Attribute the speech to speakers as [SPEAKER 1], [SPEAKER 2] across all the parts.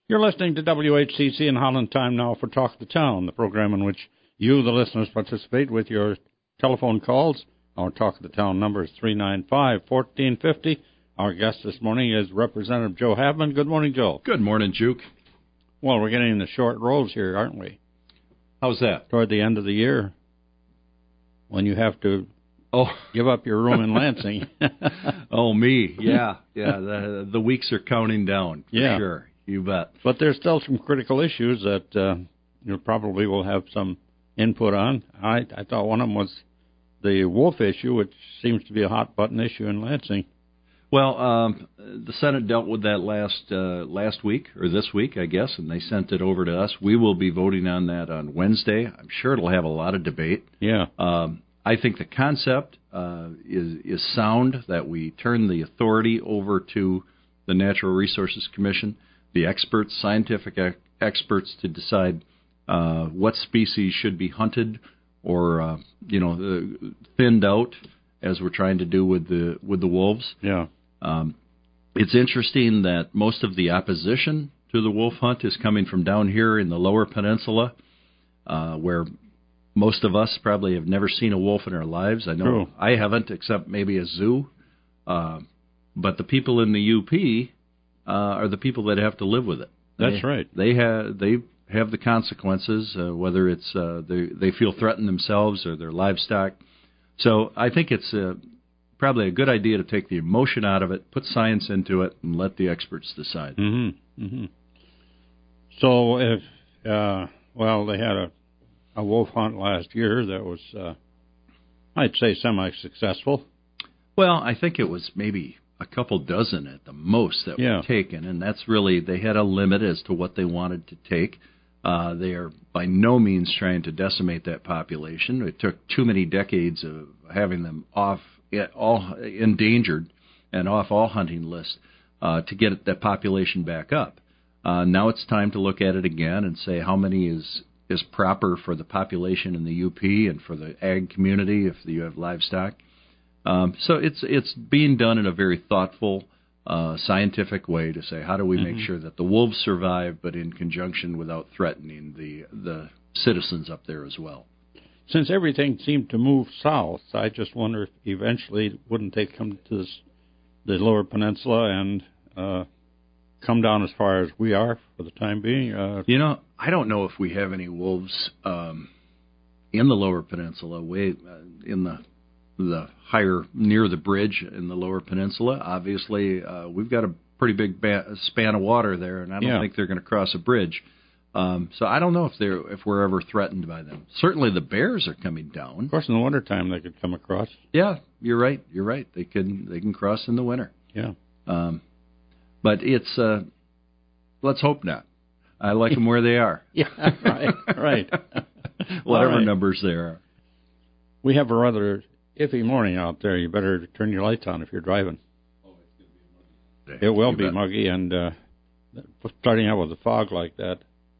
[SPEAKER 1] You're listening to WHCC in Holland. Time now for Talk of the Town, the program in which you, the listeners, participate with your telephone calls. Our Talk of the Town number is 395-1450. Our guest this morning is Representative Joe Havman. Good morning, Joe.
[SPEAKER 2] Good morning, Juke.
[SPEAKER 1] Well, we're getting the short rolls here, aren't we?
[SPEAKER 2] How's that?
[SPEAKER 1] Toward the end of the year, when you have to give up your room in Lansing.
[SPEAKER 2] Oh, me. Yeah. The weeks are counting down, for sure. You bet.
[SPEAKER 1] But there's still some critical issues that you probably will have some input on. I thought one of them was the wolf issue, which seems to be a hot-button issue in Lansing.
[SPEAKER 2] Well, the Senate dealt with that last week, or this week, I guess, and they sent it over to us. We will be voting on that on Wednesday. I'm sure it'll have a lot of debate.
[SPEAKER 1] Yeah.
[SPEAKER 2] I think the concept is sound, that we turn the authority over to the Natural Resources Commission, the experts, scientific experts, to decide what species should be hunted or thinned out, as we're trying to do with the wolves.
[SPEAKER 1] Yeah.
[SPEAKER 2] It's interesting that most of the opposition to the wolf hunt is coming from down here in the Lower Peninsula, where most of us probably have never seen a wolf in our lives. I know
[SPEAKER 1] True.
[SPEAKER 2] I haven't, except maybe a zoo. But the people in the UP are the people that have to live with it.
[SPEAKER 1] That's right.
[SPEAKER 2] They have the consequences, whether it's they feel threatened themselves or their livestock. So I think it's probably a good idea to take the emotion out of it, put science into it, and let the experts decide.
[SPEAKER 1] Mm-hmm. Mm-hmm. So if, they had a wolf hunt last year that was, I'd say, semi-successful.
[SPEAKER 2] Well, I think it was maybe a couple dozen at the most that were taken, and that's really, they had a limit as to what they wanted to take. They are by no means trying to decimate that population. It took too many decades of having them off, all endangered and off all hunting lists to get that population back up. Now it's time to look at it again and say how many is proper for the population in the UP and for the ag community if you have livestock. So it's being done in a very thoughtful, scientific way to say how do we make sure that the wolves survive, but in conjunction without threatening the citizens up there as well.
[SPEAKER 1] Since everything seemed to move south, I just wonder if eventually wouldn't they come to the Lower Peninsula and come down as far as we are for the time being?
[SPEAKER 2] I don't know if we have any wolves in the Lower Peninsula, way in the higher, near the bridge in the Lower Peninsula. Obviously, we've got a pretty big span of water there, and I don't think they're going to cross a bridge. So I don't know if we're ever threatened by them. Certainly the bears are coming down.
[SPEAKER 1] Of course, in the wintertime they could come across. Yeah,
[SPEAKER 2] you're right. They can cross in the winter.
[SPEAKER 1] Yeah.
[SPEAKER 2] But it's let's hope not. I like them where they are.
[SPEAKER 1] Yeah, right.
[SPEAKER 2] Whatever numbers there are.
[SPEAKER 1] We have a rather iffy morning out there. You better turn your lights on if you're driving.
[SPEAKER 2] Oh, it's going to be muggy.
[SPEAKER 1] It will be muggy, and starting out with a fog like that.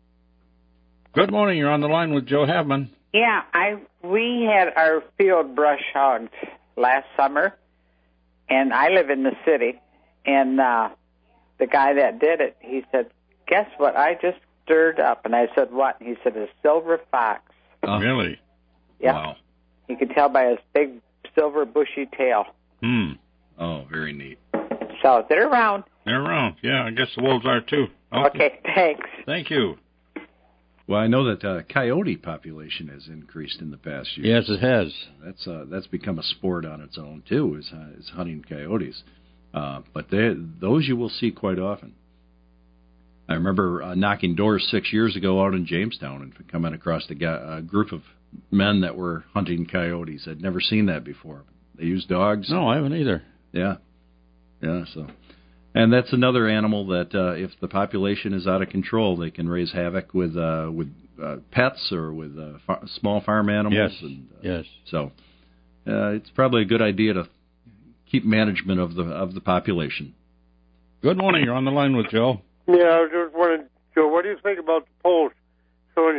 [SPEAKER 1] Good morning. You're on the line with Joe Havman.
[SPEAKER 3] Yeah, we had our field brush hogged last summer, and I live in the city, and the guy that did it, he said, guess what I just stirred up? And I said, what? And he said, a silver fox.
[SPEAKER 1] Really?
[SPEAKER 3] Yeah.
[SPEAKER 2] Wow.
[SPEAKER 3] You could tell by his big silver bushy tail.
[SPEAKER 2] Oh, very neat.
[SPEAKER 3] So they're around.
[SPEAKER 1] They're around. Yeah, I guess the wolves are too.
[SPEAKER 3] Okay, thanks.
[SPEAKER 1] Thank you.
[SPEAKER 2] Well, I know that coyote population has increased in the past year.
[SPEAKER 1] Yes, it has.
[SPEAKER 2] That's become a sport on its own too, is hunting coyotes. But those you will see quite often. I remember knocking doors 6 years ago out in Jamestown and coming across a group of men that were hunting coyotes. I'd never seen that before. They use dogs.
[SPEAKER 1] No, I haven't either.
[SPEAKER 2] Yeah. So, and that's another animal that if the population is out of control, they can raise havoc with pets or with small farm animals.
[SPEAKER 1] Yes.
[SPEAKER 2] And,
[SPEAKER 1] yes.
[SPEAKER 2] So, it's probably a good idea to keep management of the population.
[SPEAKER 1] Good morning. You're on the line with Joe.
[SPEAKER 4] Yeah, I was just wondering, Joe, what do you think about the post showing Snyder and Peters or Showers dead even?
[SPEAKER 2] Oh.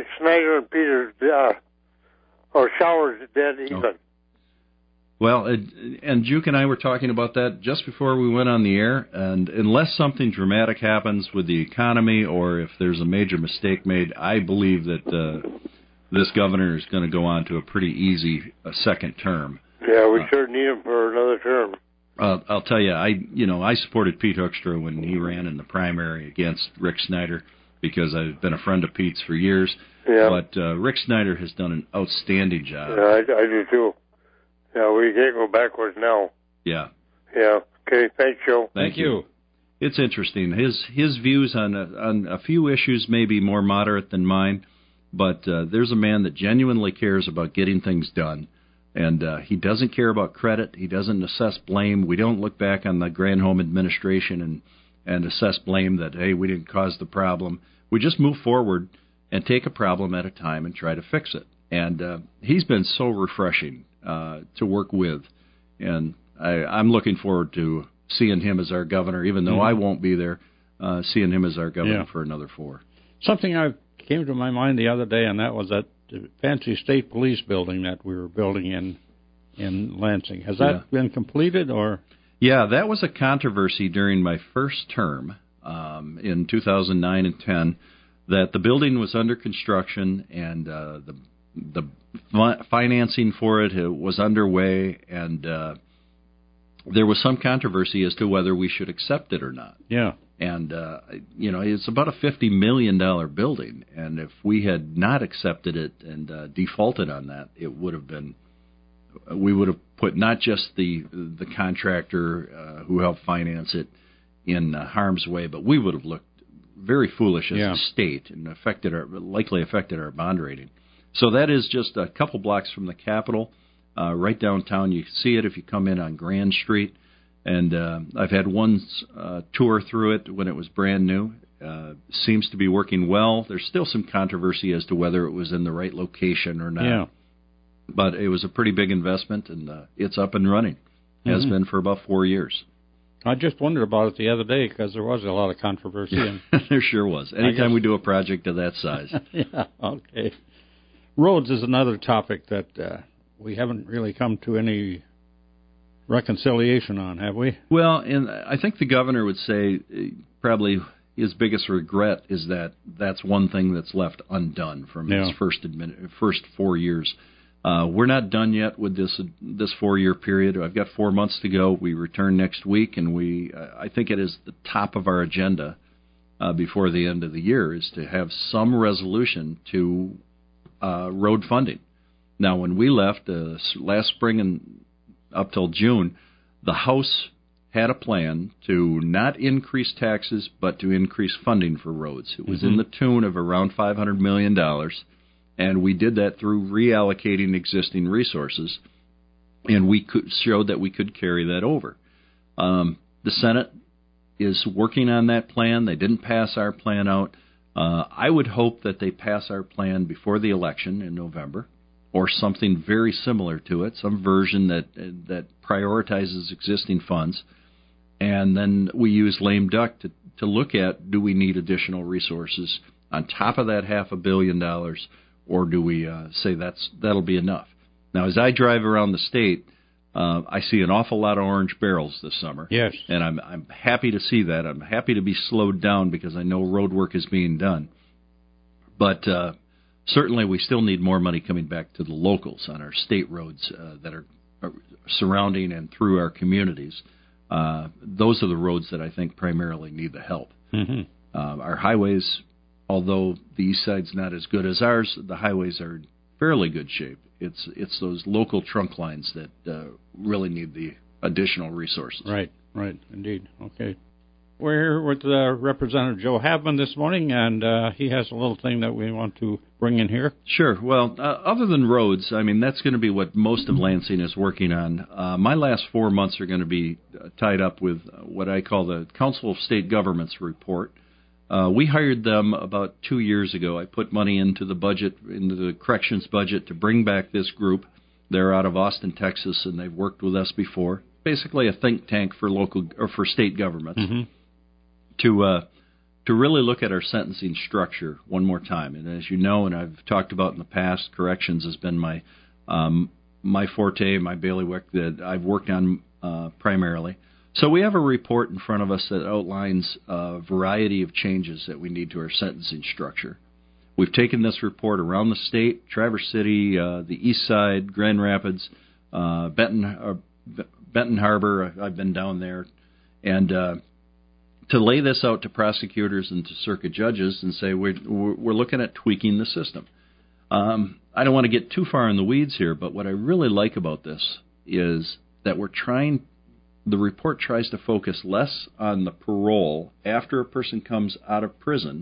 [SPEAKER 2] Well, and Juke and I were talking about that just before we went on the air, and unless something dramatic happens with the economy or if there's a major mistake made, I believe that this governor is going to go on to a pretty easy second term.
[SPEAKER 4] Yeah, we sure need him for another term.
[SPEAKER 2] I'll tell you, I supported Pete Hoekstra when he ran in the primary against Rick Snyder because I've been a friend of Pete's for years.
[SPEAKER 4] Yeah.
[SPEAKER 2] But Rick Snyder has done an outstanding job.
[SPEAKER 4] Yeah, I do too. Yeah, we can't go backwards now.
[SPEAKER 2] Yeah.
[SPEAKER 4] Yeah. Okay. Thanks, Joe.
[SPEAKER 2] Thank you. It's interesting. His views on a few issues may be more moderate than mine, but there's a man that genuinely cares about getting things done. And he doesn't care about credit. He doesn't assess blame. We don't look back on the Granholm administration and assess blame that, hey, we didn't cause the problem. We just move forward and take a problem at a time and try to fix it. And he's been so refreshing to work with. And I'm looking forward to seeing him as our governor, even though I won't be there, seeing him as our governor for another 4.
[SPEAKER 1] Something came to my mind the other day, and that was that fancy state police building that we were building in Lansing. Has that been completed, or?
[SPEAKER 2] Yeah, that was a controversy during my first term in 2009 and 10, that the building was under construction and the financing for it was underway, and there was some controversy as to whether we should accept it or not.
[SPEAKER 1] Yeah.
[SPEAKER 2] And, it's about a $50 million building, and if we had not accepted it and defaulted on that, we would have put not just the contractor who helped finance it in harm's way, but we would have looked very foolish as a state and likely affected our bond rating. So that is just a couple blocks from the Capitol, right downtown. You can see it if you come in on Grand Street. And I've had one tour through it when it was brand new. Seems to be working well. There's still some controversy as to whether it was in the right location or not.
[SPEAKER 1] Yeah.
[SPEAKER 2] But it was a pretty big investment, and it's up and running. Has been for about 4 years.
[SPEAKER 1] I just wondered about it the other day because there was a lot of controversy. And
[SPEAKER 2] there sure was. Anytime we do a project of that size.
[SPEAKER 1] Yeah, okay. Roads is another topic that we haven't really come to any reconciliation on, have we?
[SPEAKER 2] Well, and I think the governor would say probably his biggest regret is that that's one thing that's left undone from his first 4 years. We're not done yet with this 4-year period. I've got 4 months to go. We return next week, and I think it is the top of our agenda before the end of the year is to have some resolution to road funding. Now, when we left last spring and up till June, the House had a plan to not increase taxes, but to increase funding for roads. It was in the tune of around $500 million, and we did that through reallocating existing resources, and we showed that we could carry that over. The Senate is working on that plan. They didn't pass our plan out. I would hope that they pass our plan before the election in November, or something very similar to it, some version that prioritizes existing funds. And then we use lame duck to look at, do we need additional resources on top of that $500 million, or do we say that'll be enough? Now, as I drive around the state, I see an awful lot of orange barrels this summer.
[SPEAKER 1] Yes.
[SPEAKER 2] And I'm happy to see that. I'm happy to be slowed down because I know road work is being done. But certainly, we still need more money coming back to the locals on our state roads that are surrounding and through our communities. Those are the roads that I think primarily need the help. Our highways, although the east side's not as good as ours, the highways are in fairly good shape. It's those local trunk lines that really need the additional resources.
[SPEAKER 1] Right, indeed. Okay. We're here with Representative Joe Havman this morning, and he has a little thing that we want to bring in here.
[SPEAKER 2] Sure. Well, other than roads, I mean, that's going to be what most of Lansing is working on. My last 4 months are going to be tied up with what I call the Council of State Governments report. We hired them about 2 years ago. I put money into the corrections budget to bring back this group. They're out of Austin, Texas, and they've worked with us before. Basically a think tank for for state governments. To really look at our sentencing structure one more time. And as you know, and I've talked about in the past, corrections has been my my forte, my bailiwick that I've worked on primarily. So we have a report in front of us that outlines a variety of changes that we need to our sentencing structure. We've taken this report around the state, Traverse City, the East Side, Grand Rapids, Benton Harbor. I've been down there, and to lay this out to prosecutors and to circuit judges and say we're looking at tweaking the system. I don't want to get too far in the weeds here, but what I really like about this is that the report tries to focus less on the parole after a person comes out of prison,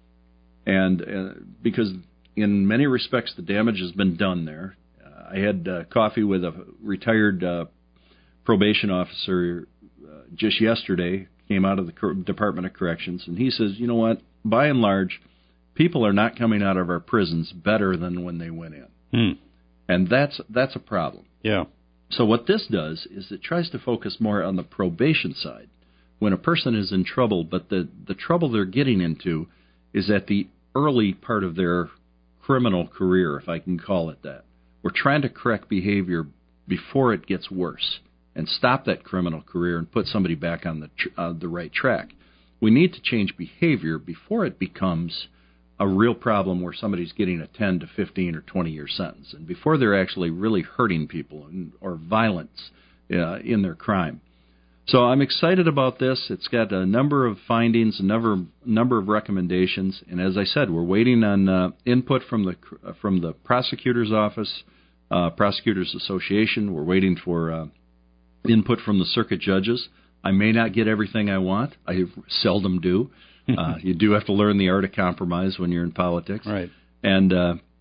[SPEAKER 2] and because in many respects the damage has been done there. I had coffee with a retired probation officer just yesterday, came out of the Department of Corrections, and he says, you know what, by and large, people are not coming out of our prisons better than when they went in. And that's a problem.
[SPEAKER 1] Yeah.
[SPEAKER 2] So what this does is it tries to focus more on the probation side. When a person is in trouble, but the trouble they're getting into is at the early part of their criminal career, if I can call it that. We're trying to correct behavior before it gets worse and stop that criminal career and put somebody back on the right track. We need to change behavior before it becomes a real problem where somebody's getting a 10 to 15 or 20-year sentence, and before they're actually really hurting people or violence in their crime. So I'm excited about this. It's got a number of findings, a number of recommendations, and as I said, we're waiting on input from the prosecutor's office, Prosecutors Association. We're waiting for input from the circuit judges. I may not get everything I want. I seldom do. You do have to learn the art of compromise when you're in politics,
[SPEAKER 1] right?
[SPEAKER 2] And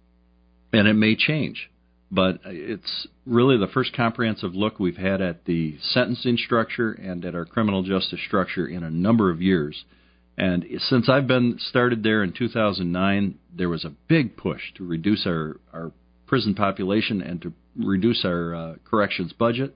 [SPEAKER 2] it may change, but it's really the first comprehensive look we've had at the sentencing structure and at our criminal justice structure in a number of years. And since I've been started there in 2009, there was a big push to reduce our prison population and to reduce our corrections budget.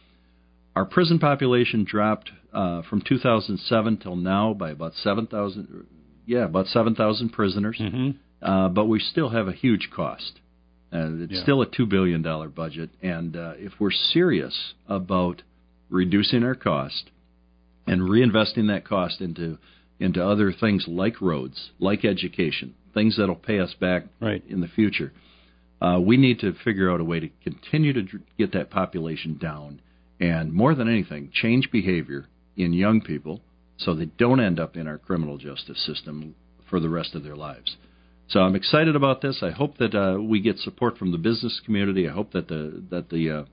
[SPEAKER 2] Our prison population dropped from 2007 till now by about 7,000. About 7,000 prisoners.
[SPEAKER 1] Mm-hmm.
[SPEAKER 2] But we still have a huge cost. It's still a $2 billion budget, and if we're serious about reducing our cost and reinvesting that cost into other things like roads, like education, things that'll pay us back in the future, we need to figure out a way to continue to get that population down. And more than anything, change behavior in young people so they don't end up in our criminal justice system for the rest of their lives. So I'm excited about this. I hope that we get support from the business community. I hope that the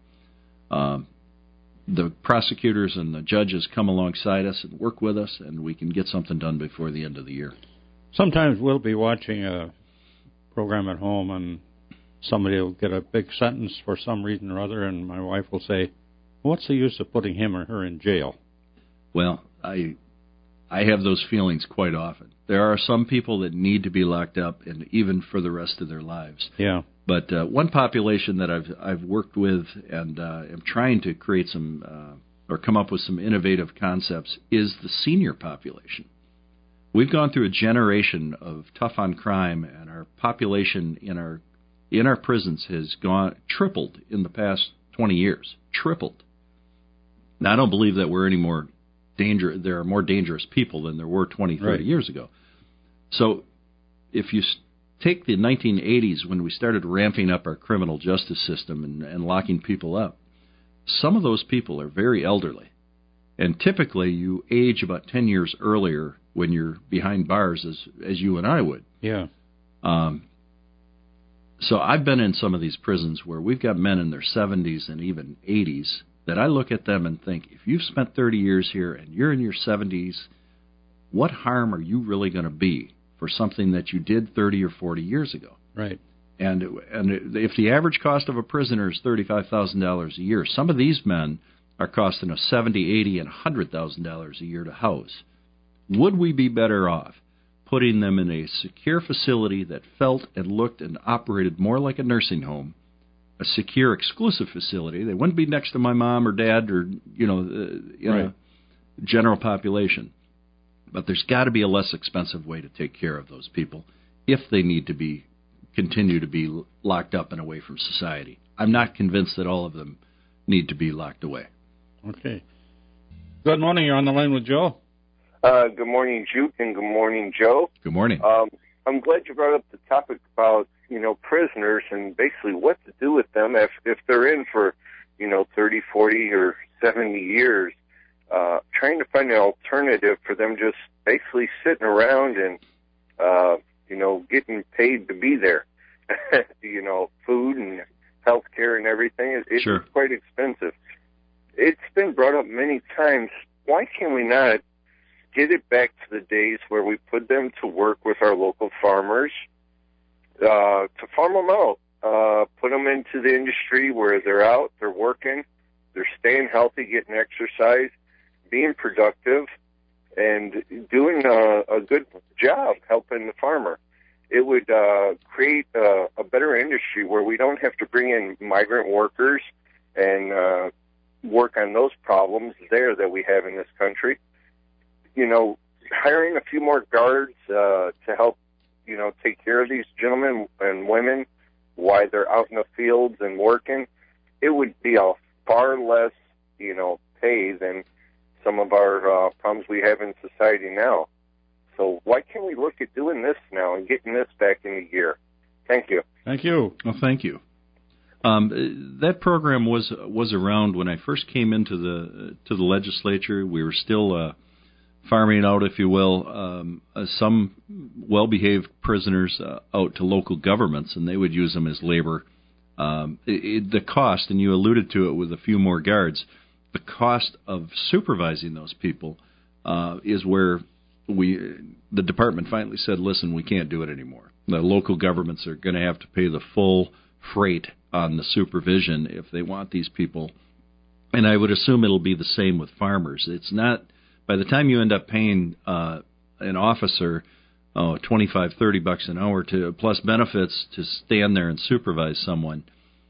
[SPEAKER 2] prosecutors and the judges come alongside us and work with us, and we can get something done before the end of the year.
[SPEAKER 1] Sometimes we'll be watching a program at home, and somebody will get a big sentence for some reason or other, and my wife will say, what's the use of putting him or her in jail?
[SPEAKER 2] Well, I have those feelings quite often. There are some people that need to be locked up, and even for the rest of their lives.
[SPEAKER 1] Yeah.
[SPEAKER 2] But one population that I've worked with and am trying to create some or come up with some innovative concepts is the senior population. We've gone through a generation of tough on crime, and our population in our prisons has tripled in the past 20 years. Tripled. Now, I don't believe that we're any more there are more dangerous people than there were 20, 30 years ago. So if you take the 1980s when we started ramping up our criminal justice system and locking people up, some of those people are very elderly. And typically you age about 10 years earlier when you're behind bars as you and I would.
[SPEAKER 1] Yeah.
[SPEAKER 2] So I've been in some of these prisons where we've got men in their 70s and even 80s that I look at them and think, if you've spent 30 years here and you're in your 70s, what harm are you really going to be for something that you did 30 or 40 years ago?
[SPEAKER 1] Right.
[SPEAKER 2] And if the average cost of a prisoner is $35,000 a year, some of these men are costing us $70,000, $80,000, and $100,000 a year to house. Would we be better off putting them in a secure facility that felt and looked and operated more like a nursing home, a secure, exclusive facility? They wouldn't be next to my mom or dad or, a general population. But there's got to be a less expensive way to take care of those people if they need to continue to be locked up and away from society. I'm not convinced that all of them need to be locked away.
[SPEAKER 1] Okay. Good morning. You're on the line with Joe.
[SPEAKER 5] Good morning, Juke, and good morning, Joe.
[SPEAKER 2] Good morning.
[SPEAKER 5] I'm glad you brought up the topic about, prisoners and basically what to do with them if they're in for, 30, 40, or 70 years. Trying to find an alternative for them just basically sitting around and, getting paid to be there. Food and health care and everything. It's
[SPEAKER 2] sure.
[SPEAKER 5] quite expensive. It's been brought up many times. Why can we not get it back to the days where we put them to work with our local farmers, to farm them out, put them into the industry where they're out, they're working, they're staying healthy, getting exercise, being productive, and doing a good job helping the farmer. It would create a better industry where we don't have to bring in migrant workers and work on those problems there that we have in this country. Hiring a few more guards to help, take care of these gentlemen and women while they're out in the fields and working, it would be a far less, pay than some of our problems we have in society now. So why can't we look at doing this now and getting this back in the gear? Thank you.
[SPEAKER 1] Thank you.
[SPEAKER 2] Well, thank you. That program was around when I first came into the legislature. We were still farming out, if you will, some well-behaved prisoners out to local governments, and they would use them as labor. The cost, and you alluded to it with a few more guards, the cost of supervising those people is where the department finally said, listen, we can't do it anymore. The local governments are going to have to pay the full freight on the supervision if they want these people. And I would assume it'll be the same with farmers. It's not, by the time you end up paying an officer $25-$30 an hour to plus benefits to stand there and supervise someone,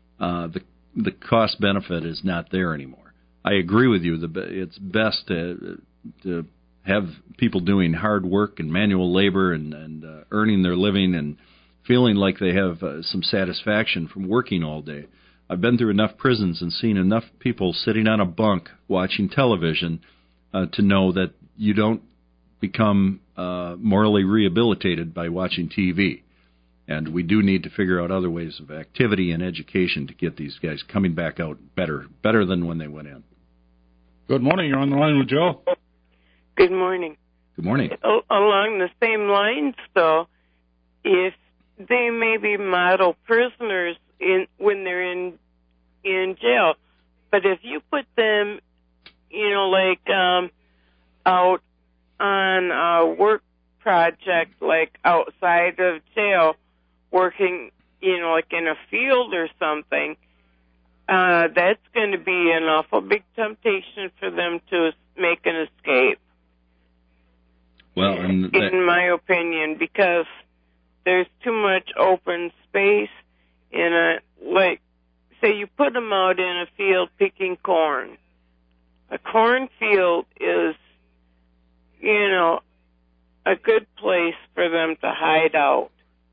[SPEAKER 2] the cost benefit is not there anymore. I agree with you. It's best to have people doing hard work and manual labor and earning their living and feeling like they have some satisfaction from working all day. I've been through enough prisons and seen enough people sitting on a bunk watching television to know that you don't become morally rehabilitated by watching TV. And we do need to figure out other ways of activity and education to get these guys coming back out better than when they went in.
[SPEAKER 1] Good morning. You're on the line with Joe.
[SPEAKER 6] Good morning.
[SPEAKER 2] Good morning.
[SPEAKER 6] Along the same lines, though, if they may be model prisoners when they're in jail, but if you put them, out on a work project, like outside of jail, working, like in a field or something, that's going to be an awful big temptation for them to make an escape.
[SPEAKER 2] Well,
[SPEAKER 6] in my opinion, because there's too much open space say you put them out in a field picking corn. A cornfield is, a good place for them to hide out.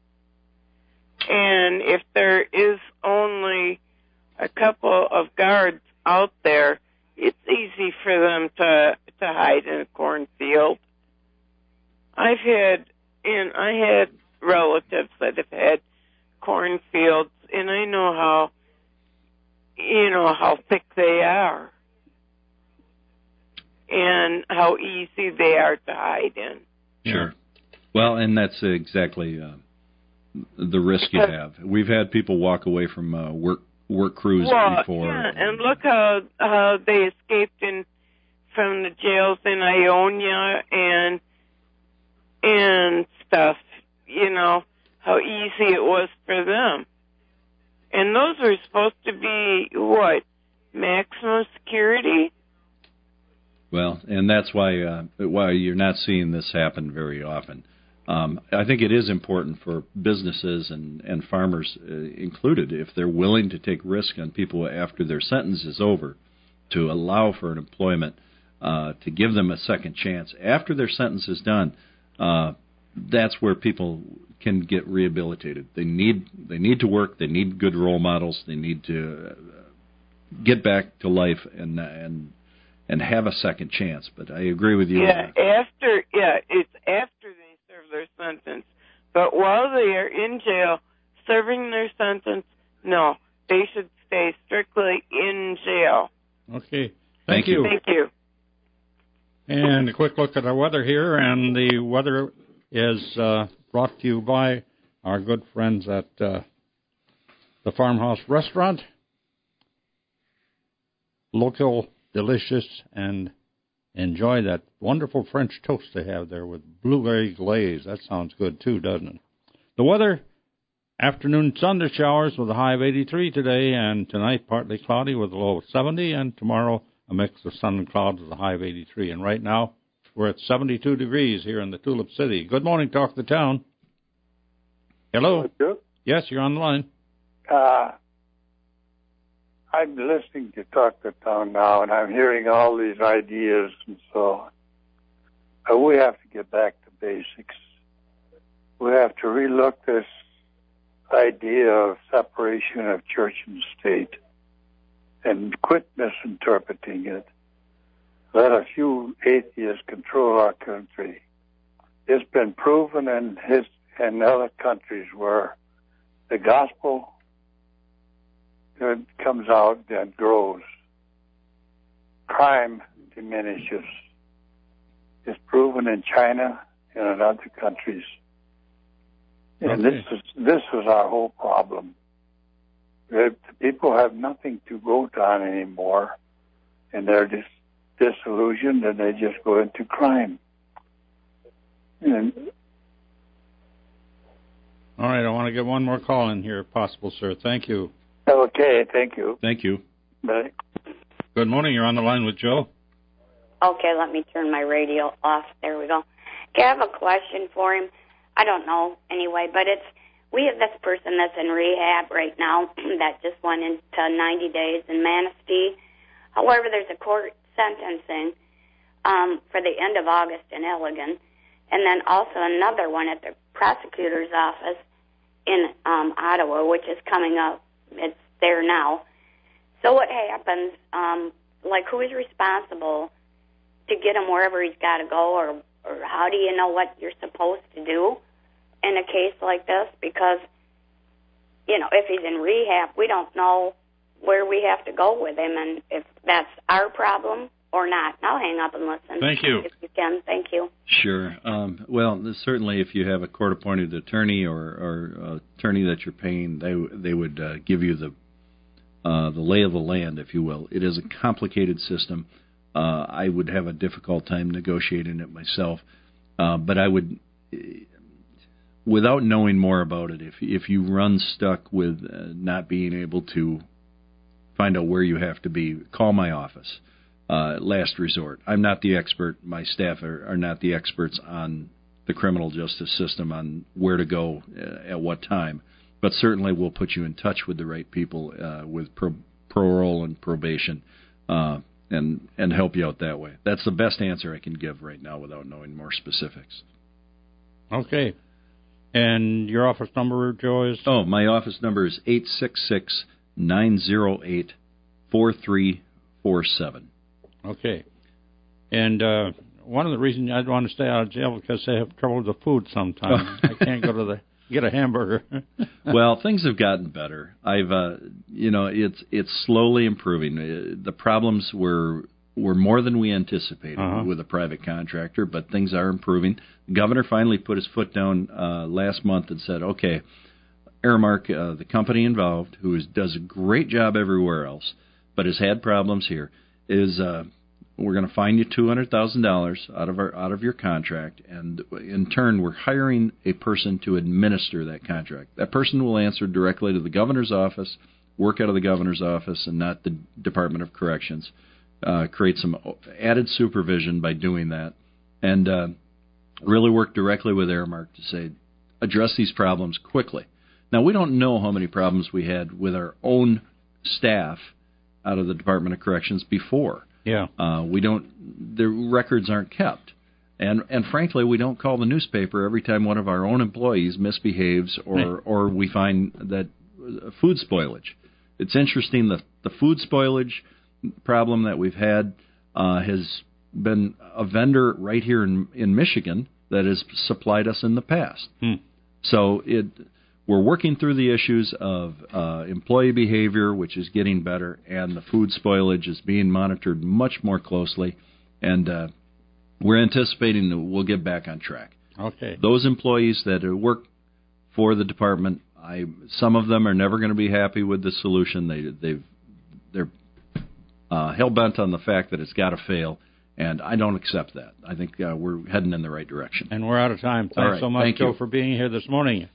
[SPEAKER 6] And if there is only a couple of guards out there, it's easy for them to hide in a cornfield. I had relatives that have had cornfields, and I know how thick they are and how easy they are to hide in.
[SPEAKER 2] Sure. Well, and that's exactly the risk you have. We've had people walk away from work crews before.
[SPEAKER 6] Yeah, and look how they escaped from the jails in Ionia and stuff. How easy it was for them. And those were supposed to be maximum security?
[SPEAKER 2] Well, and that's why you're not seeing this happen very often. I think it is important for businesses and farmers included, if they're willing to take risk on people after their sentence is over, to allow for an employment, to give them a second chance. After their sentence is done, that's where people can get rehabilitated. They need to work. They need good role models. They need to get back to life and have a second chance. But I agree with you.
[SPEAKER 6] It's after they serve their sentence. But while they are in jail serving their sentence, no, they should stay strictly in jail.
[SPEAKER 1] Okay. Thank you.
[SPEAKER 6] Thank you.
[SPEAKER 1] And a quick look at our weather here, and the weather is brought to you by our good friends at the Farmhouse Restaurant. Local, delicious, and enjoy that wonderful French toast they have there with blueberry glaze. That sounds good, too, doesn't it? The weather, afternoon thunder showers with a high of 83 today, and tonight partly cloudy with a low of 70, and tomorrow a mix of sun and clouds with a high of 83. And right now, we're at 72 degrees here in the Tulip City. Good morning, Talk the Town. Hello? Yes, you're on the line.
[SPEAKER 7] I'm listening to Talk the Town now, and I'm hearing all these ideas and so on. We have to get back to basics. We have to relook this idea of separation of church and state and quit misinterpreting it. Let a few atheists control our country. It's been proven in other countries where the gospel comes out and grows. Crime diminishes. It's proven in China and in other countries. And this is our whole problem. The people have nothing to vote on anymore, and they're just disillusioned, and they just go into crime. And
[SPEAKER 1] all right, I want to get one more call in here, if possible, sir. Thank you.
[SPEAKER 7] Okay, thank you.
[SPEAKER 2] Thank you.
[SPEAKER 7] Bye.
[SPEAKER 1] Good morning. You're on the line with Joe.
[SPEAKER 8] Okay, let me turn my radio off. There we go. Okay, I have a question for him. I don't know anyway, but we have this person that's in rehab right now that just went into 90 days in Manistee. However, there's a court sentencing for the end of August in Elgin, and then also another one at the prosecutor's office in Ottawa, which is coming up. It's there now. So what happens, who is responsible to get him wherever he's got to go, or how do you know what you're supposed to do in a case like this? Because, if he's in rehab, we don't know where we have to go with him and if that's our problem or not. I'll hang up and listen.
[SPEAKER 1] Thank you.
[SPEAKER 8] If you can. Thank you.
[SPEAKER 2] Sure. Well, certainly if you have a court-appointed attorney or attorney that you're paying, they would give you the lay of the land, if you will. It is a complicated system. I would have a difficult time negotiating it myself. But I would, without knowing more about it, if you run stuck with not being able to find out where you have to be, call my office. Last resort. I'm not the expert. My staff are not the experts on the criminal justice system, on where to go at what time. But certainly we'll put you in touch with the right people with parole and probation and help you out that way. That's the best answer I can give right now without knowing more specifics.
[SPEAKER 1] Okay. And your office number, Joe, is?
[SPEAKER 2] Oh, my office number is 866-908-4347.
[SPEAKER 1] Okay. And one of the reasons I'd want to stay out of jail because I have trouble with the food sometimes. I can't go to get a hamburger.
[SPEAKER 2] Well, things have gotten better. It's slowly improving. The problems were more than we anticipated with a private contractor, but things are improving. The governor finally put his foot down last month and said, okay, Aramark, the company involved, who does a great job everywhere else, but has had problems here, is we're going to fine you $200,000 out of your contract, and in turn, we're hiring a person to administer that contract. That person will answer directly to the governor's office, work out of the governor's office, and not the Department of Corrections. Create some added supervision by doing that, and really work directly with Aramark to say, address these problems quickly. Now, we don't know how many problems we had with our own staff out of the Department of Corrections before.
[SPEAKER 1] Yeah.
[SPEAKER 2] The records aren't kept. And frankly, we don't call the newspaper every time one of our own employees misbehaves or we find that food spoilage. It's interesting, the food spoilage problem that we've had has been a vendor right here in Michigan that has supplied us in the past. So we're working through the issues of employee behavior, which is getting better, and the food spoilage is being monitored much more closely, and we're anticipating that we'll get back on track.
[SPEAKER 1] Okay.
[SPEAKER 2] Those employees that work for the department, some of them are never going to be happy with the solution. They're hell-bent on the fact that it's got to fail, and I don't accept that. I think we're heading in the right direction.
[SPEAKER 1] And we're out of time. Thanks so much, Joe, for being here this morning.